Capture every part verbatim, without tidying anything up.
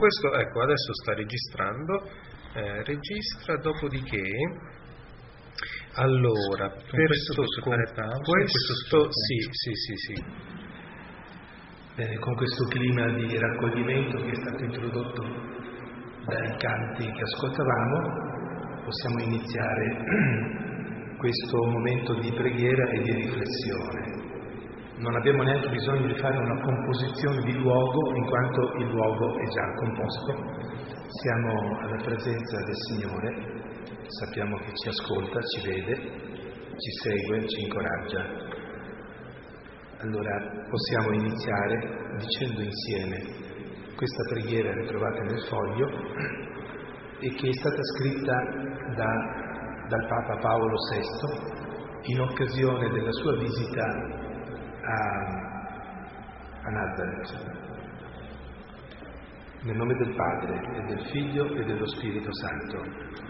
questo, ecco, adesso sta registrando, eh, registra, dopodiché, allora, con per questo sto, posso con fare pausa, questo, questo sì, sì, sì, sì. Bene, con questo clima di raccoglimento che è stato introdotto dai canti che ascoltavamo, possiamo iniziare questo momento di preghiera e di riflessione. Non abbiamo neanche bisogno di fare una composizione di luogo, in quanto il luogo è già composto. Siamo alla presenza del Signore, sappiamo che ci ascolta, ci vede, ci segue, ci incoraggia. Allora possiamo iniziare dicendo insieme questa preghiera ritrovata nel foglio e che è stata scritta da, dal Papa Paolo sesto in occasione della sua visita a, a Nazareth. Nel nome del Padre e del Figlio e dello Spirito Santo.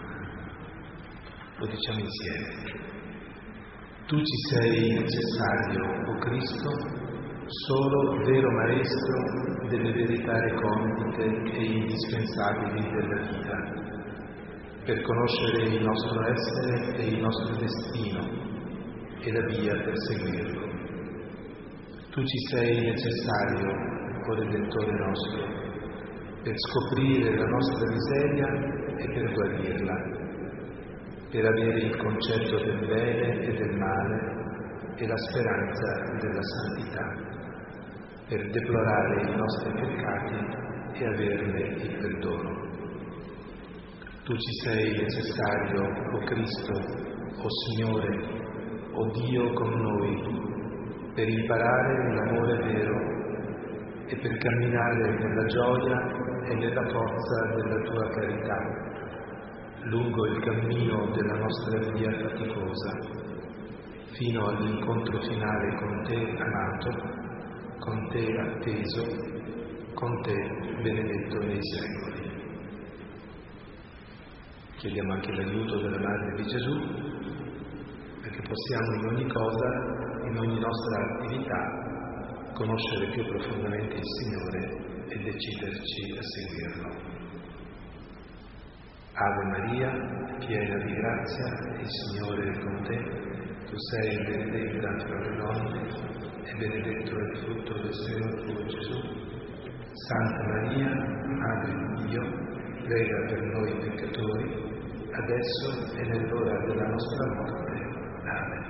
Lo diciamo insieme. Tu ci sei necessario, o Cristo, solo vero Maestro delle verità recondite e indispensabili della vita, per conoscere il nostro essere e il nostro destino e la via per seguirlo. Tu ci sei necessario, o Redentore nostro, per scoprire la nostra miseria e per guarirla, per avere il concetto del bene e del male e la speranza della santità, per deplorare i nostri peccati e averne il perdono. Tu ci sei necessario, o Cristo, o Signore, o Dio con noi, per imparare l'amore vero e per camminare nella gioia e nella forza della tua carità, lungo il cammino della nostra via faticosa, fino all'incontro finale con te amato, con te atteso, con te benedetto nei secoli. Chiediamo anche l'aiuto della Madre di Gesù, perché possiamo in ogni cosa, in ogni nostra attività, conoscere più profondamente il Signore e deciderci a seguirlo. Ave Maria, piena di grazia, il Signore è con te, tu sei benedetta tra le donne e benedetto è il frutto del seno tuo, Gesù. Santa Maria, Madre di Dio, prega per noi peccatori, adesso e nell'ora della nostra morte. Amen.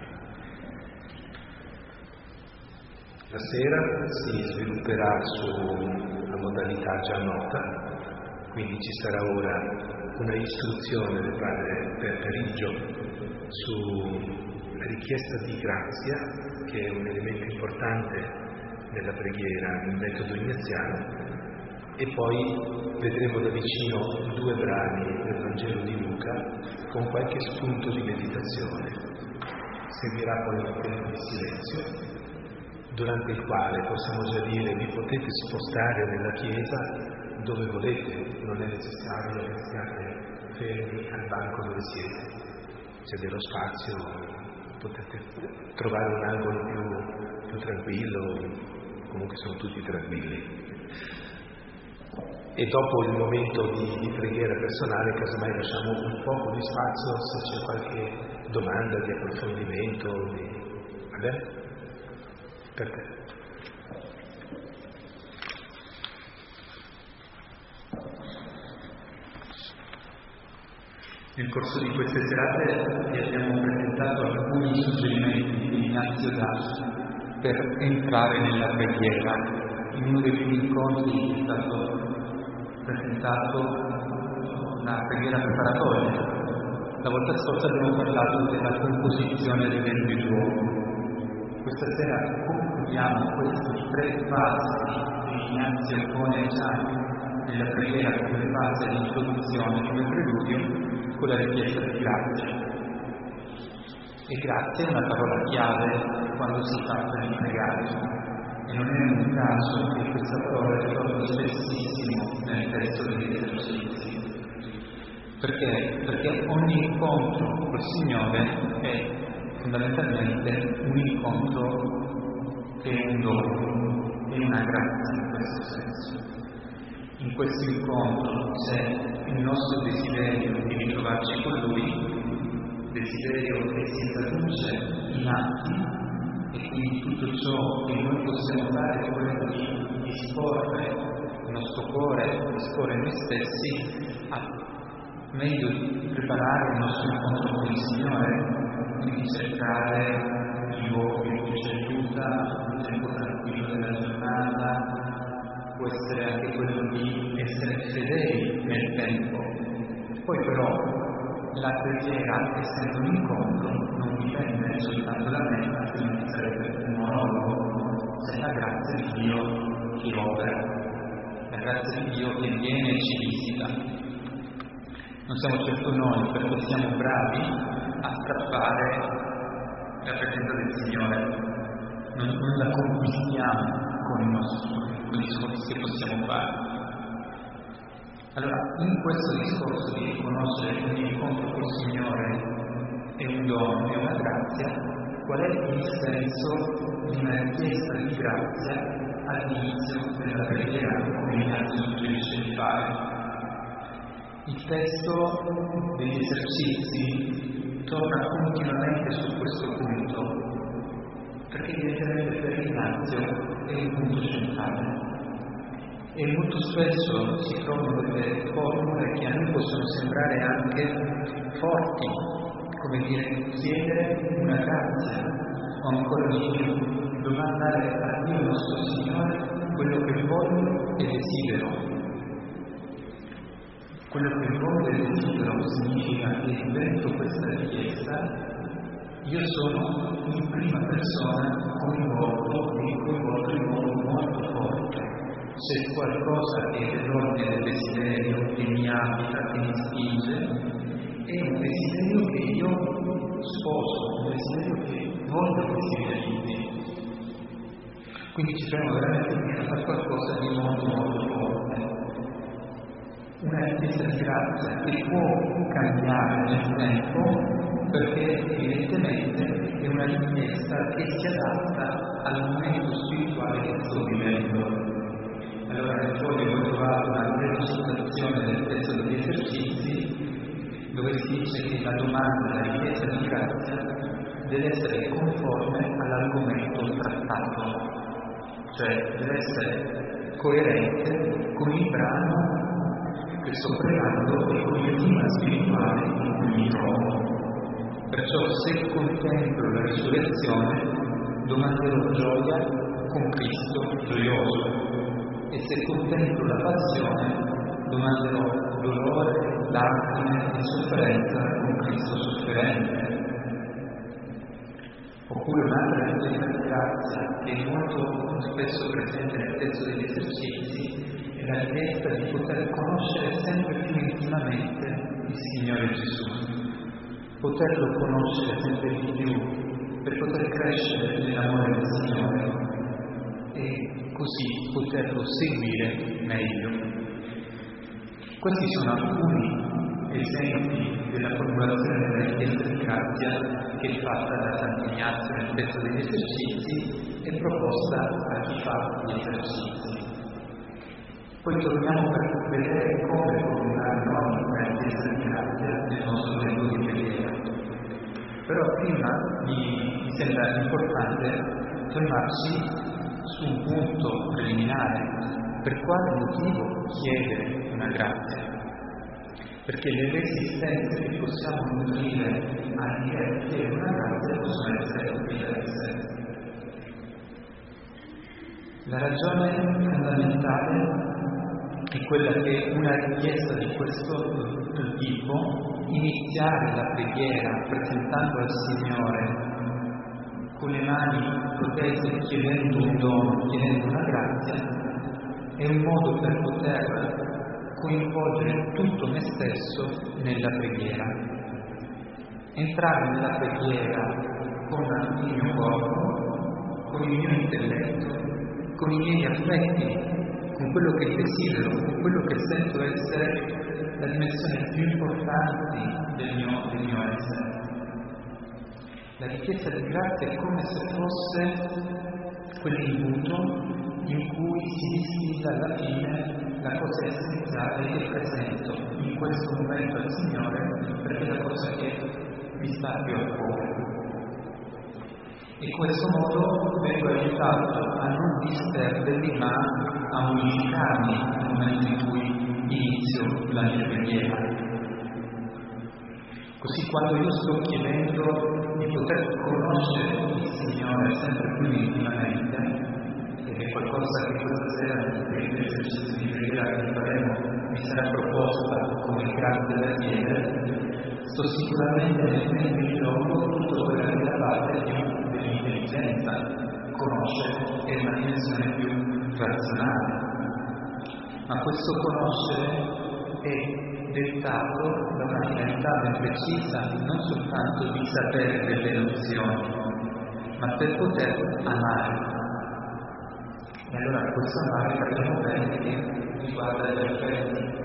La sera si svilupperà sulla modalità già nota, quindi ci sarà ora una istruzione del padre Bertariggio sulla richiesta di grazia, che è un elemento importante nella preghiera nel metodo ignaziano, e poi vedremo da vicino due brani del Vangelo di Luca con qualche spunto di meditazione. Seguirà poi un tempo di silenzio, durante il quale possiamo già dire vi potete spostare nella chiesa dove volete, non è necessario che siate fermi al banco dove siete. C'è dello spazio, potete trovare un angolo più, più tranquillo, comunque sono tutti tranquilli. E dopo il momento di, di preghiera personale, casomai lasciamo un po' di spazio se c'è qualche domanda di approfondimento. Di... Va bene? Per te. Nel corso di queste serate vi abbiamo presentato alcuni suggerimenti di Ignazio d'Asti per entrare nella preghiera. In uno dei primi incontri è stato presentato una preghiera preparatoria. La volta scorsa abbiamo parlato della composizione del Ventriduomo. Questa sera concludiamo questi tre passi che Ignazio pone già nella preghiera come base di introduzione, come preludio, con la richiesta di grazia. E grazia è una parola chiave quando si tratta di pregare, e non è un caso che questa parola ritorni spessissimo nel testo degli esercizi. Perché? Perché ogni incontro col Signore è fondamentalmente un incontro che è un dono, è una grazia in questo senso. in questo incontro c'è il nostro desiderio di ritrovarci con Lui, desiderio che si traduce in atti, e quindi tutto ciò che noi possiamo fare è quello di disporre il nostro cuore, disporre noi stessi a meglio preparare il nostro incontro con il Signore, quindi cercare il luogo in cui ci aiuta, il tempo tranquillo della giornata, può essere anche quello di essere fedeli nel tempo. Poi però la preghiera, essendo un incontro, non dipende soltanto da me, altrimenti sarebbe un monologo. C'è la grazia di Dio che opera, la grazia di Dio che viene e ci visita. Non siamo certo noi, perché siamo bravi a strappare la presenza del Signore, non, non la conquistiamo con, il nostro, con gli sforzi che possiamo fare. Allora, in questo discorso di riconoscere che un incontro col Signore è un dono, è una grazia, qual è il senso di una richiesta di grazia all'inizio della preghiera, come Ignazio suggerisce di fare? Il testo degli esercizi torna continuamente su questo punto, perché evidentemente per Ignazio è un punto centrale. E molto spesso si trovano delle formule che a noi possono sembrare anche forti, come dire chiedere una grazia, o ancora di più, domandare a Dio nostro Signore quello che voglio e desidero. Quello che voglio e desidero significa che dentro questa richiesta io sono in prima persona coinvolto e coinvolto in modo molto forte. C'è qualcosa che è dell'ordine del desiderio che mi abita, che mi spinge, è un desiderio che io sposo, un desiderio che voglio che si realizzi. Quindi ci troviamo veramente di fare qualcosa di molto molto forte. Una richiesta di grazia che può cambiare nel tempo, perché evidentemente è una richiesta che si adatta al momento spirituale che sto vivendo. Allora nel foglio ho trovato una breve citazione del testo degli esercizi dove si dice che la domanda, la richiesta di grazia deve essere conforme all'argomento trattato, cioè deve essere coerente con il brano che sto pregando e con il clima spirituale in cui mi trovo. Perciò se contemplo la risurrezione domanderò gioia con Cristo gioioso. E se contemplo la passione, domanderò dolore, lacrime e sofferenza con Cristo sofferente. Oppure un'altra richiesta di grazia che è molto spesso presente nel testo degli esercizi è la richiesta di poter conoscere sempre più intimamente il Signore Gesù, poterlo conoscere sempre di più per poter crescere nell'amore del Signore e così poterlo seguire meglio. Questi sono alcuni esempi della formulazione della richiesta di grazia che è fatta da Sant'Ignazio nel testo degli esercizi e proposta a chi fa gli esercizi. Poi torniamo per vedere come formulare noi una richiesta di grazia nel nostro tempo di preghiera. Però prima mi, mi sembra importante fermarci su un punto preliminare: per quale motivo chiedere una grazia? Perché le resistenze che possiamo nutrire all'idea di chiedere una grazia possono essere diverse. La ragione fondamentale è quella che una richiesta di questo tipo, iniziare la preghiera presentando al Signore con le mani protese, chiedendo un dono, chiedendo una grazia, è un modo per poter coinvolgere tutto me stesso nella preghiera. Entrare nella preghiera con il mio corpo, con il mio intelletto, con i miei affetti, con quello che desidero, con quello che sento essere la dimensione più importante del mio, del mio essere. La richiesta di grazia è come se fosse quell'imbuto in cui si distilla alla fine la cosa essenziale è che presento in questo momento al Signore perché è la cosa che mi sta più a cuore. In questo modo vengo aiutato a non disperdermi, ma a unificarmi nel momento in cui inizio la mia preghiera. Così quando io sto chiedendo di poter conoscere il Signore sempre più intimamente, ed è qualcosa che questa sera nel esercizio di preghiera che faremo mi sarà proposta come grazie da chiedere, sto sicuramente mettendo in gioco tutto quello che è la parte più dell'intelligenza, conoscere è una dimensione più razionale. Ma questo conoscere è dettato da una finalità ben precisa, non soltanto di sapere delle nozioni, ma per poter amare. E allora questo amare capiamo bene che riguarda gli affetti.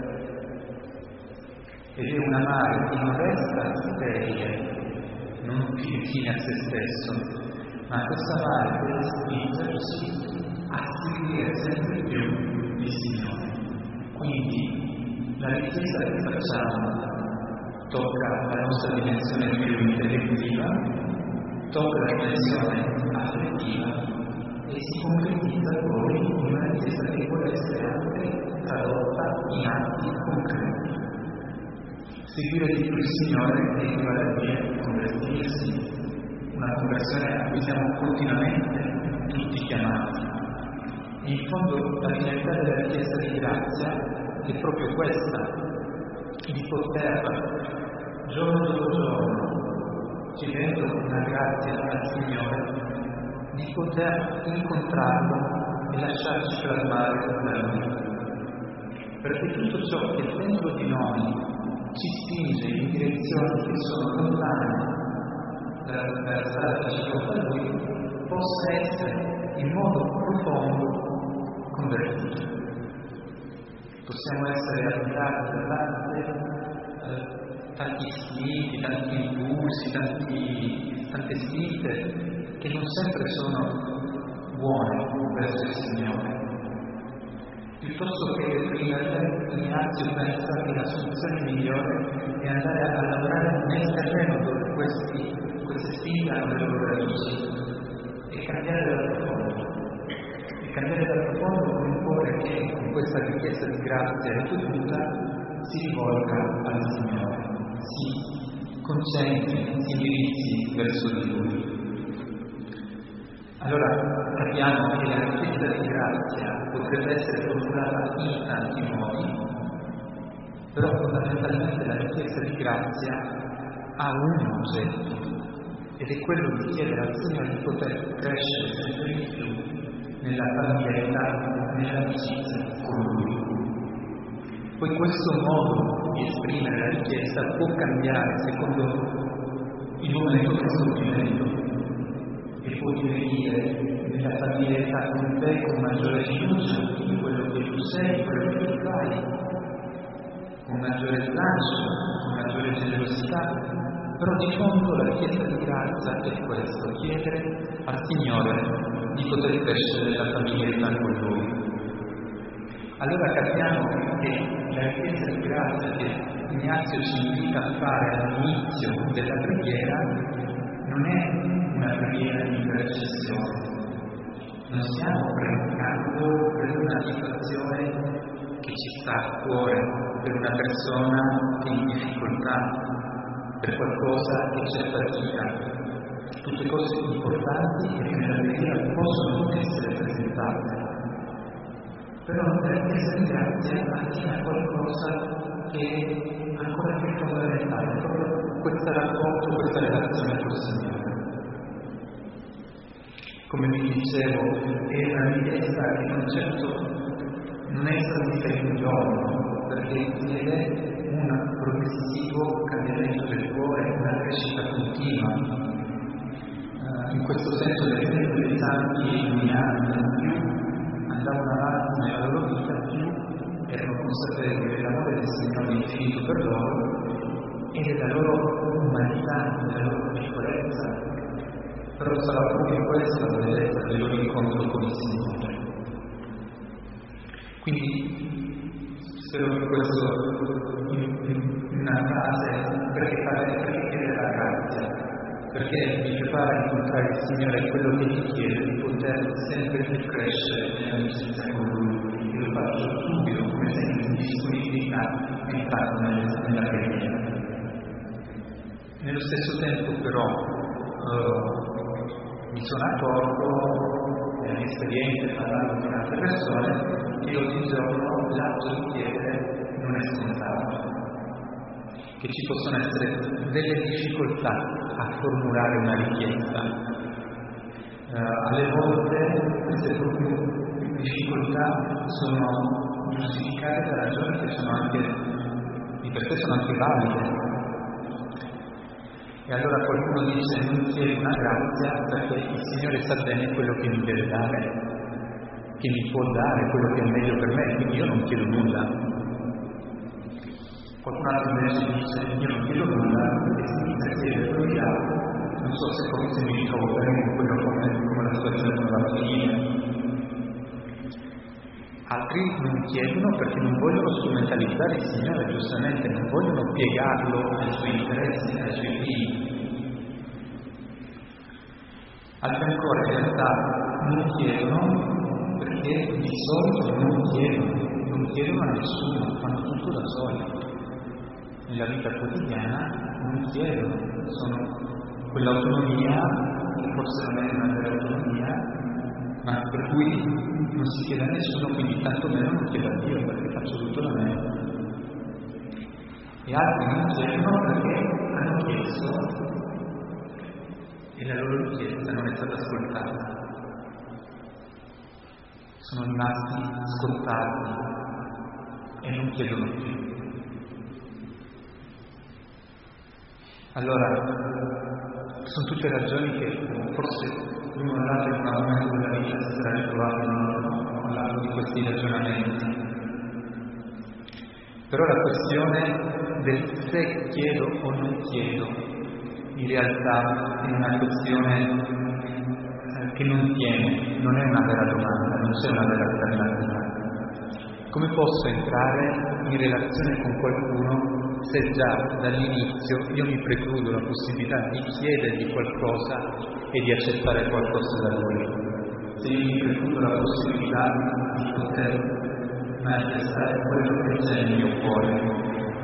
Ed è un amare che non resta sterile, non fine a se stesso, ma questo amare deve spingerci a seguire sempre più il Signore. Quindi la richiesta che facciamo tocca la nostra dimensione più intellettiva, tocca la dimensione affettiva e si concretizza poi in una richiesta che può essere anche tradotta in atti concreti. Seguire di più il Signore equivale a dire convertirsi, una conversione a cui siamo continuamente tutti chiamati. E in fondo la finalità della richiesta di grazia è proprio questa, di poter giorno dopo giorno, chiedendo una grazia al Signore, di poter incontrarlo e lasciarci plasmare da Lui. Perché tutto ciò che dentro di noi ci spinge in direzioni che sono lontane dalla strada che ci porta a Lui, possa essere in modo profondo convertito. Possiamo essere abitati da tante, eh, tanti istinti, tanti impulsi, tanti, tante spinte che non sempre sono buone verso il Signore. Piuttosto che prima Ignazio pensa che la soluzione migliore è andare a lavorare nel terreno dove questi, queste spinte hanno le loro radici e cambiare dal profondo. E cambiare dal profondo con un cuore che con questa richiesta di grazia ripetuta si rivolga al Signore, si concentri, si indirizzi verso di Lui. Allora capiamo che la richiesta di grazia potrebbe essere formulata in tanti modi, però fondamentalmente la richiesta di grazia ha un oggetto ed è quello di chiedere al Signore di poter crescere sempre di più nella familiarità, nella amicizia con Lui. Poi questo modo di esprimere la richiesta può cambiare secondo il momento che sto vivendo. E può divenire nella familiarità con te con maggiore fiducia in quello che tu sei, in quello che tu fai, con maggiore slancio, con maggiore generosità, però di fondo la richiesta di grazia è questo, chiedere al Signore di poter crescere nella familiarità con Lui. Allora capiamo che la richiesta di grazia che Ignazio ci invita a fare all'inizio della preghiera non è una preghiera di intercessione. Non stiamo pregando per una situazione che ci sta a cuore, per una persona che è in difficoltà, per qualcosa che c'è fatica. Tutte cose importanti e che nella preghiera possono essere presentate. Però la richiesta di grazia attiene a qualcosa che è ancora più fondamentale, proprio questo rapporto, questa relazione col Signore. Come vi dicevo, è una richiesta che non certo non è stata in un giorno, perché chiede un progressivo cambiamento del cuore, una crescita continua. Uh, in questo senso, ad esempio, dei santi illuminati più andavano avanti nella loro vita, più erano consapevoli dell'amore del Signore infinito per loro e della loro umanità, della loro piccolezza. Però sarà proprio questa la bellezza del loro incontro con il Signore. Quindi spero che questo in, in una frase, perché fare, perché chiedere la grazia, perché mi prepara a incontrare il Signore è quello che ti chiede di poter sempre più crescere nell'amicizia con Lui, e lo faccio subito come segno di disponibilità entrato nella preghiera. Nello stesso tempo però eh, mi sono accorto, nella mia esperienza parlando con altre persone, che oggigiorno l'atto di chiedere non è scontato, che ci possono essere delle difficoltà a formulare una richiesta. Uh, alle volte queste proprio difficoltà sono giustificate da ragioni che sono anche, di per sé sono anche valide. E allora qualcuno dice: non chiedo una grazia perché il Signore sa bene quello che mi deve dare, che mi può dare quello che è meglio per me, quindi io non chiedo nulla. Qualcun altro invece dice: io non chiedo nulla perché significa chiedere quello di altro, non so se come se mi ritrovo bene con quello come, come la situazione non va a finire. Altri non chiedono perché non vogliono strumentalizzare il Signore, giustamente, non vogliono piegarlo ai suoi interessi, ai suoi fini. Altri ancora in realtà non chiedono perché di solito non chiedono, non chiedono a nessuno, fanno tutto da soli. Nella vita quotidiana non chiedono, sono quell'autonomia, che forse non è una vera autonomia, ma per cui non si chiede a nessuno, quindi tanto meno non chiedo a Dio, perché faccio tutto da me. E altri non chiedono perché hanno chiesto e la loro richiesta non è stata ascoltata. Sono rimasti ascoltati e non chiedono più. Allora, sono tutte ragioni che forse l'uno o l'altro in un momento della vita si sarà ritrovato all'arco di questi ragionamenti. Però la questione del se chiedo o non chiedo, in realtà è una questione che non tiene, non è una vera domanda, non c'è una vera alternativa. Come posso entrare in relazione con qualcuno se già dall'inizio io mi precludo la possibilità di chiedergli qualcosa e di accettare qualcosa da lui? Se io mi precludo la possibilità di poter manifestare quello che c'è nel mio cuore.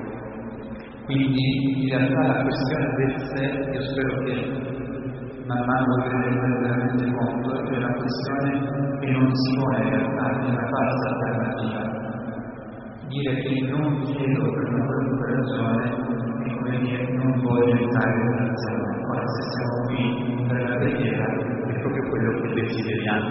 Quindi in realtà la questione del sé, io spero che man mano che rendere veramente conto, è una questione che non si pone in realtà, è una falsa alternativa. Dire che non chiedo per una qualunque ragione è come dire non voglio entrare in relazione. Ora, se siamo qui per la preghiera è proprio quello che desideriamo.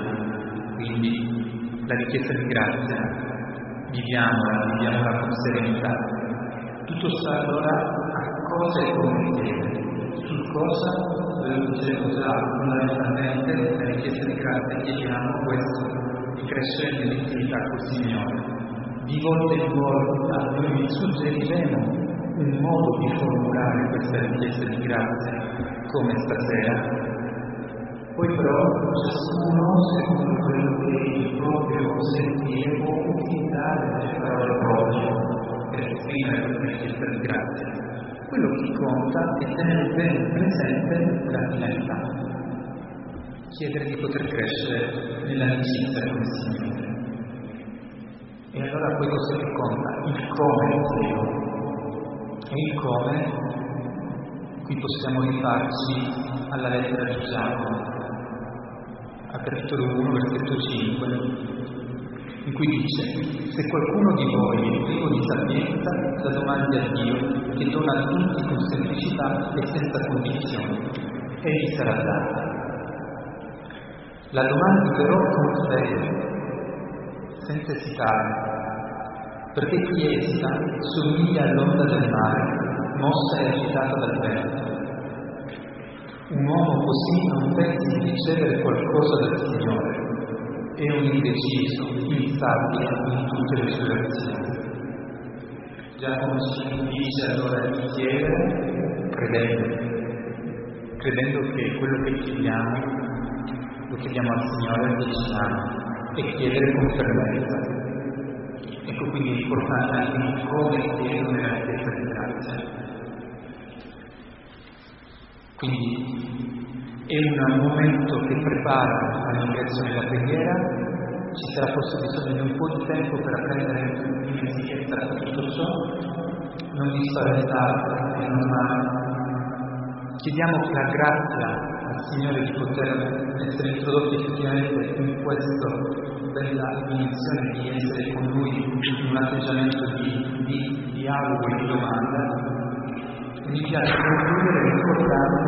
Quindi la richiesta di grazia, viviamola, viviamola con serenità. Tutto sta allora a cosa e come chiedere. Sul cosa, lo dicevo già, fondamentalmente la richiesta di grazia chiediamo questo, di crescere nell'intimità col Signore. Di volta in volta noi vi suggeriremo un modo di formulare questa richiesta di grazia, come stasera. Poi però ciascuno, secondo quello che il proprio sentire, può utilizzare le parole proprie per esprimere questa richiesta di grazia. Quello che conta è tenere ben presente la finalità, chiedere di poter crescere nell'amicizia con il Signore. E allora poi cosa che conta? Il come chiedo. E il come, qui possiamo rifarci alla lettera di Giacomo, al capitolo uno, versetto cinque, in cui dice: se qualcuno di voi è privo di sapienza, la domandi a Dio, che dona a tutti con semplicità e senza condizioni, e gli sarà data. La domandi però con fede, senza esitare, perché chi esita somiglia all'onda del mare, mossa e agitata dal vento. Un uomo così non pensi di ricevere qualcosa dal Signore, è un indeciso, instabile in tutte le sue azioni. Giacomo ci dice allora di chiedere credendo, credendo che quello che chiediamo lo chiediamo al Signore e diciamo, e chiedere con fermezza. E Ecco quindi è importante anche come chiedo nella richiesta di grazia. Quindi è un momento che prepara all'ingresso nella preghiera, ci sarà forse bisogno di un po' di tempo per apprendere in dimestichezza da tutto ciò, non vi spaventate e non chiediamo la grazia al Signore di poter essere introdotti effettivamente in questa bella inizione di essere con Lui in un atteggiamento di, di dialogo e di domanda. Mi piace concludere ricordando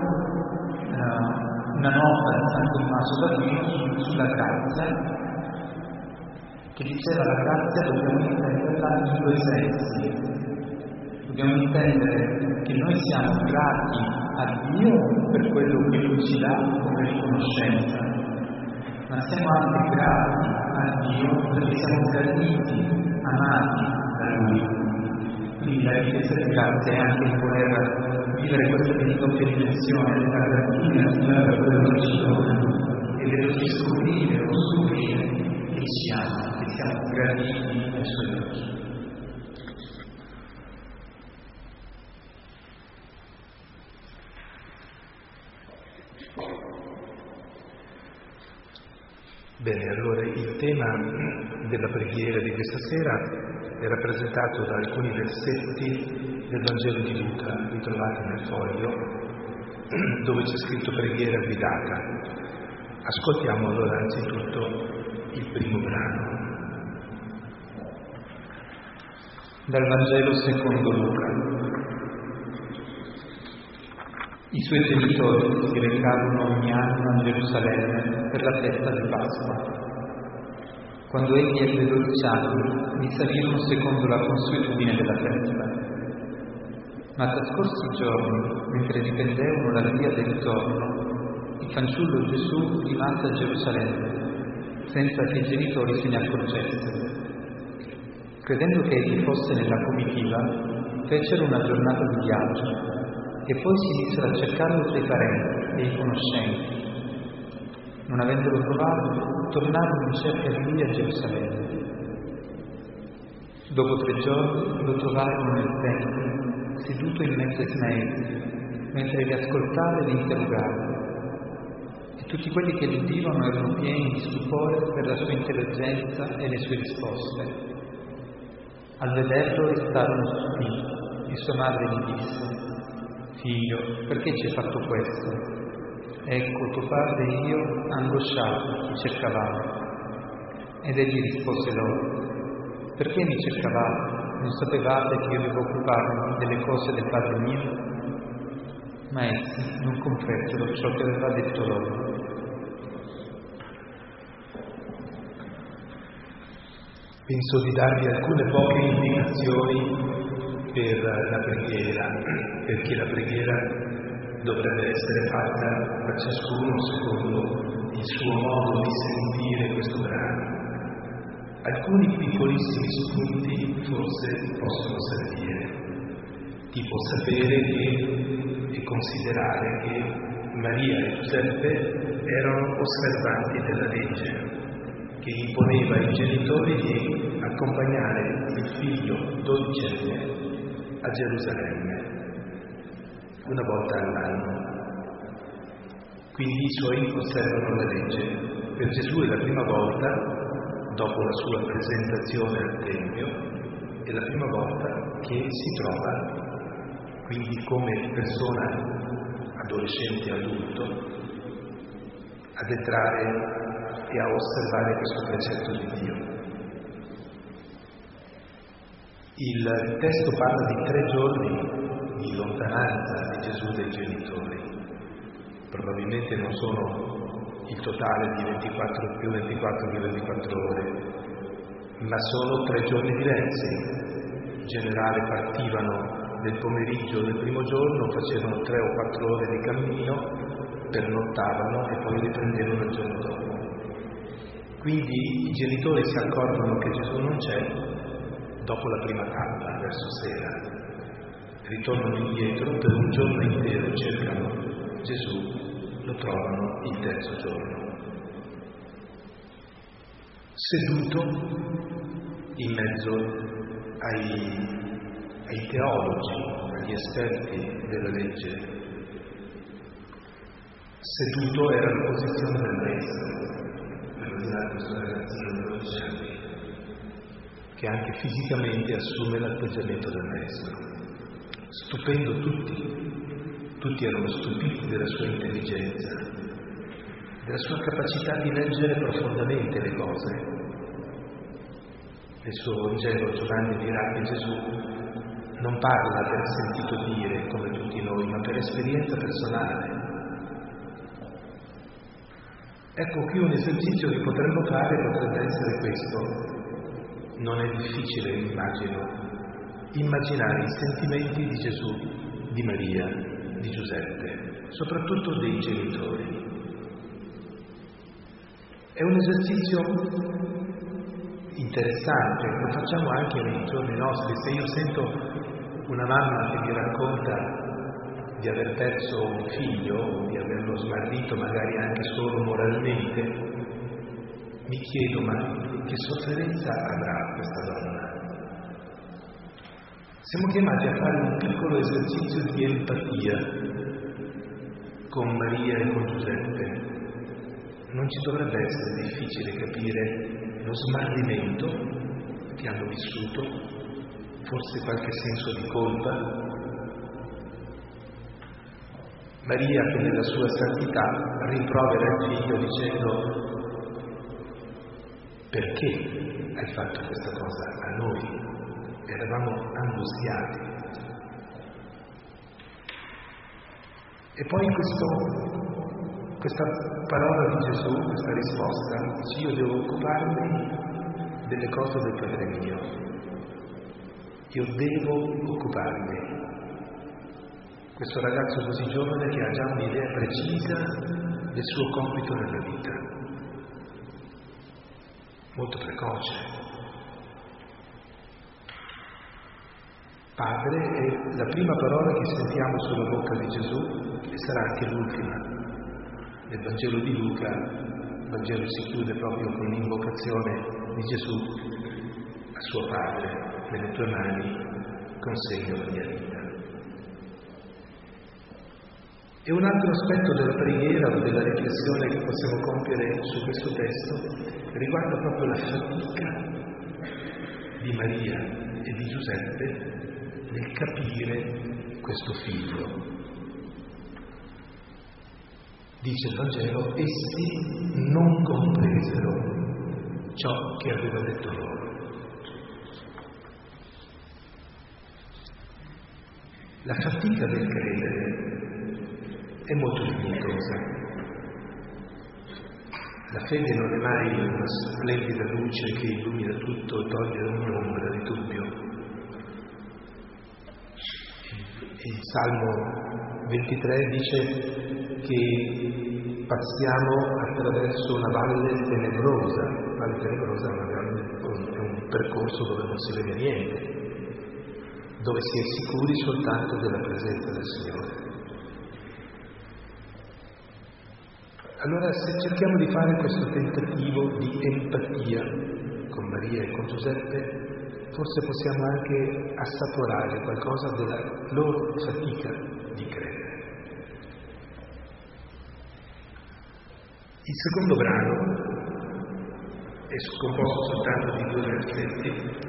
uh, una nota di San Tommaso d'Aquino sulla grazia, che diceva la grazia dobbiamo intenderla in due sensi. Dobbiamo intendere che noi siamo grati a Dio per quello che Lui ci dà come riconoscenza, ma siamo anche grati a Dio perché siamo graditi, amati da Lui. Quindi la richiesta di grazia è anche il voler vivere questa doppia dimensione della gratitudine al Signore per quello che ci dona e dello scoprire o scoprire che siamo, che siamo graditi ai Suoi occhi. Bene, allora il tema della preghiera di questa sera è rappresentato da alcuni versetti del Vangelo di Luca, ritrovati nel foglio, dove c'è scritto preghiera guidata. Ascoltiamo allora anzitutto il primo brano. Dal Vangelo secondo Luca. I suoi genitori si recavano ogni anno a Gerusalemme per la festa di Pasqua. Quando egli ebbe dodici anni, vi salirono secondo la consuetudine della festa. Ma trascorsi i giorni, mentre dipendevano la via del ritorno, il fanciullo Gesù rimase a Gerusalemme, senza che i genitori se ne accorgessero. Credendo che egli fosse nella comitiva, fecero una giornata di viaggio e poi si misero a cercarlo tra i parenti e i conoscenti. Non avendolo trovato, tornarono in cerca di lui a Gerusalemme. Dopo tre giorni lo trovarono nel tempio, seduto in mezzo ai maestri, mentre li ascoltava e li interrogava. E tutti quelli che li udivano erano pieni di stupore per la sua intelligenza e le sue risposte. Al vederlo restarono stupiti e sua madre gli disse: «Figlio, perché ci hai fatto questo? Ecco, tuo padre e io, angosciati, ti cercavamo». Ed egli rispose loro: «Perché mi cercavate? Non sapevate che io devo occuparmi delle cose del Padre mio?» Ma essi non compresero ciò che aveva detto loro. Penso di darvi alcune poche indicazioni per la preghiera, perché la preghiera dovrebbe essere fatta da ciascuno secondo il suo modo di sentire questo brano. Alcuni piccolissimi spunti forse possono servire, tipo sapere che e considerare che Maria e Giuseppe erano osservanti della legge, che imponeva ai genitori di accompagnare il figlio dodicenne a Gerusalemme una volta all'anno. Quindi i suoi osservano la legge. Per Gesù è la prima volta, dopo la sua presentazione al Tempio, è la prima volta che si trova, quindi come persona adolescente adulto, ad entrare e a osservare questo precetto di Dio. Il testo parla di tre giorni di lontananza di Gesù dai genitori. Probabilmente non sono il totale di ventiquattro più ventiquattro più ventiquattro ore, ma sono tre giorni diversi. In generale partivano nel pomeriggio del primo giorno, facevano tre o quattro ore di cammino, pernottavano e poi riprendevano il giorno dopo. Quindi i genitori si accorgono che Gesù non c'è dopo la prima tappa, verso sera. Ritornano indietro, per un giorno intero cercano Gesù, lo trovano il terzo giorno. Seduto in mezzo ai, ai teologi, agli esperti della legge. Seduto era la posizione del maestro, per usare questo ragazzino di dodici anni, che anche fisicamente assume l'atteggiamento del maestro. Stupendo tutti, tutti erano stupiti della sua intelligenza, della sua capacità di leggere profondamente le cose. Nel suo Vangelo Giovanni dirà che Gesù non parla per sentito dire come tutti noi, ma per esperienza personale. Ecco, qui un esercizio che potremmo fare potrebbe essere questo. Non è difficile, immagino, immaginare i sentimenti di Gesù, di Maria, di Giuseppe, soprattutto dei genitori. È un esercizio interessante, lo facciamo anche nei giorni nostri. Se io sento una mamma che mi racconta di aver perso un figlio, di averlo smarrito magari anche solo moralmente, mi chiedo, ma che sofferenza avrà questa donna? Siamo chiamati a fare un piccolo esercizio di empatia con Maria e con Giuseppe. Non ci dovrebbe essere difficile capire lo smarrimento che hanno vissuto, forse qualche senso di colpa. Maria, che nella sua santità rimprovera il figlio dicendo: perché hai fatto questa cosa a noi? Eravamo angustiati. E poi questo, questa parola di Gesù, questa risposta, dice: io devo occuparmi delle cose del Padre mio. Io devo occuparmi. Questo ragazzo così giovane che ha già un'idea precisa del suo compito nella vita, molto precoce. Padre è la prima parola che sentiamo sulla bocca di Gesù e sarà anche l'ultima. Nel Vangelo di Luca, il Vangelo si chiude proprio con l'invocazione di Gesù a suo Padre: nelle tue mani consegno la mia vita. E un altro aspetto della preghiera o della riflessione che possiamo compiere su questo testo riguarda proprio la fatica di Maria e di Giuseppe nel capire questo figlio. Dice il Vangelo: essi non compresero ciò che aveva detto loro. La fatica del credere è molto dignitosa. La fede non è mai una splendida luce che illumina tutto e toglie ogni ombra di dubbio. Il Salmo ventitré dice che passiamo attraverso una valle tenebrosa. La valle tenebrosa è, una valle, è un percorso dove non si vede niente, dove si è sicuri soltanto della presenza del Signore. Allora, se cerchiamo di fare questo tentativo di empatia con Maria e con Giuseppe, forse possiamo anche assaporare qualcosa della loro fatica di credere. Il secondo brano è composto soltanto di due versetti.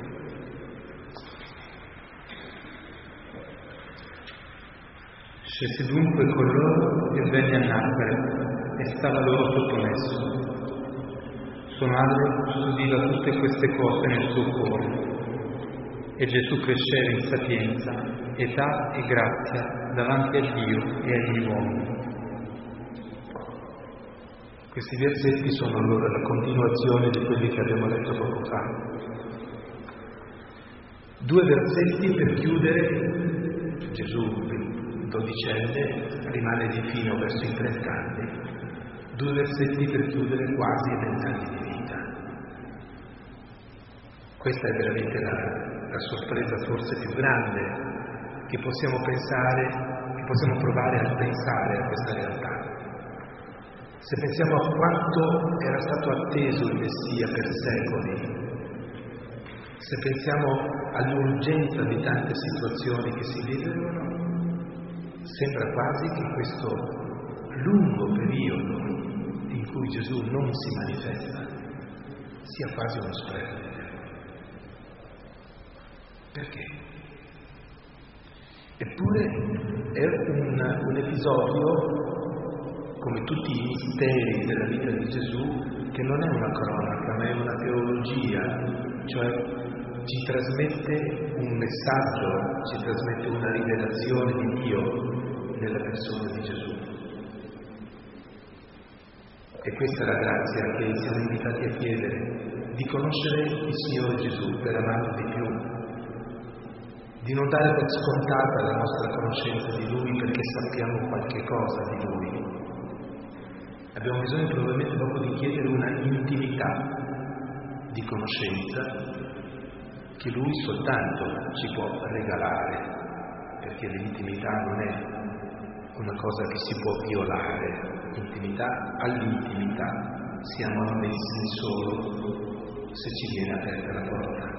Scese dunque con loro e venne a Nazareth e stava loro sottomesso. Sua madre udiva tutte queste cose nel suo cuore. E Gesù cresceva in sapienza, età e grazia davanti a Dio e agli uomini. Questi versetti sono allora la continuazione di quelli che abbiamo letto poco fa. Due versetti per chiudere. Gesù, dodicenne, rimane di fino verso i trenta anni. Due versetti per chiudere quasi vent'anni di vita. Questa è veramente la, la sorpresa forse più grande che possiamo pensare, che possiamo provare a pensare a questa realtà. Se pensiamo a quanto era stato atteso il Messia per secoli, Se pensiamo all'urgenza di tante situazioni che si vivono, sembra quasi che questo lungo periodo in cui Gesù non si manifesta sia quasi uno spreco di tempo. Perché? Eppure è un, un episodio, come tutti i misteri della vita di Gesù, che non è una cronaca, ma è una teologia, cioè ci trasmette un messaggio, ci trasmette una rivelazione di Dio nella persona di Gesù. E questa è la grazia che siamo invitati a chiedere, di conoscere il Signore Gesù per amarlo di più, di non dare per scontata la nostra conoscenza di Lui perché sappiamo qualche cosa di Lui. Abbiamo bisogno probabilmente proprio di chiedere una intimità di conoscenza che Lui soltanto ci può regalare, perché l'intimità non è una cosa che si può violare. Intimità all'intimità siamo ammessi solo se ci viene aperta la porta.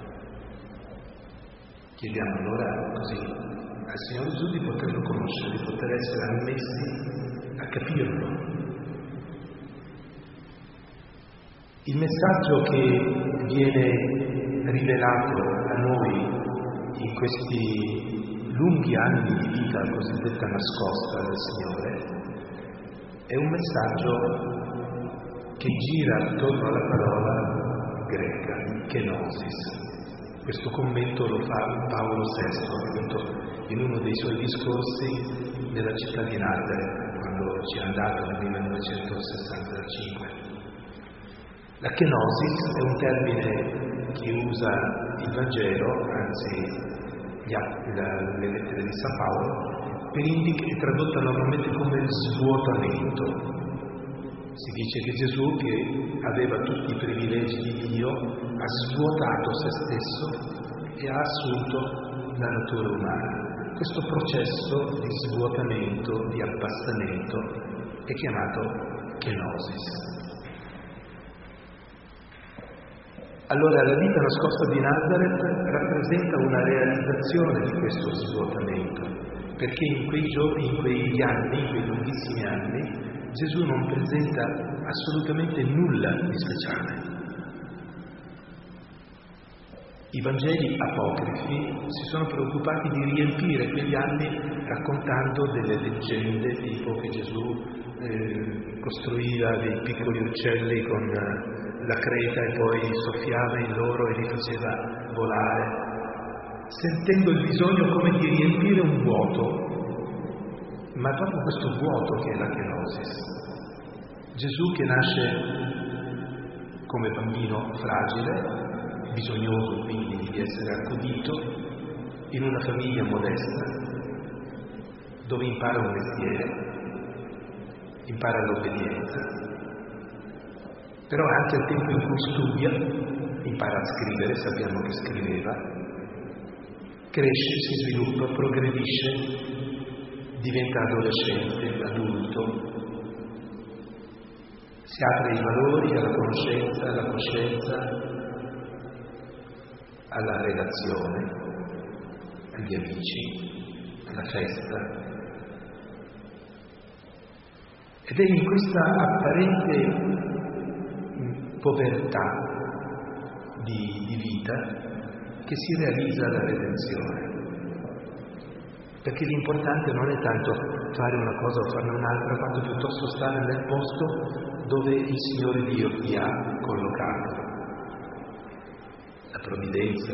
Chiediamo allora così al Signore Gesù di poterlo conoscere, di poter essere ammessi a capirlo. Il messaggio che viene rivelato a noi in questi lunghi anni di vita cosiddetta nascosta del Signore è un messaggio che gira attorno alla parola greca, kenosis. Questo commento lo fa Paolo sesto, appunto, in uno dei suoi discorsi nella città di Nazareth, quando ci è andato nel millenovecentosessantacinque. La kenosis è un termine che usa il Vangelo, anzi gli atti, la, le lettere di San Paolo, per indicare, tradotta normalmente come svuotamento. Si dice che Gesù, che aveva tutti i privilegi di Dio, ha svuotato se stesso e ha assunto la natura umana. Questo processo di svuotamento, di abbassamento, è chiamato kenosis. Allora la vita nascosta di Nazareth rappresenta una realizzazione di questo svuotamento, perché in quei giorni, in quegli anni, in quei lunghissimi anni, Gesù non presenta assolutamente nulla di speciale. I Vangeli apocrifi si sono preoccupati di riempire quegli anni raccontando delle leggende, tipo che Gesù eh, costruiva dei piccoli uccelli con eh, la creta e poi soffiava in loro e li faceva volare, sentendo il bisogno come di riempire un vuoto. Ma è proprio questo vuoto che è la kenosis. Gesù che nasce come bambino fragile, bisognoso quindi di essere accudito, in una famiglia modesta, dove impara un mestiere, impara l'obbedienza, però anche al tempo in cui studia, impara a scrivere, sappiamo che scriveva, cresce, si sviluppa, progredisce, diventa adolescente, adulto, si apre ai valori, alla conoscenza, alla coscienza, alla relazione, agli amici, alla festa. Ed è in questa apparente povertà di, di vita che si realizza la redenzione. Perché l'importante non è tanto fare una cosa o farne un'altra, quanto piuttosto stare nel posto dove il Signore Dio ti ha collocato. La provvidenza,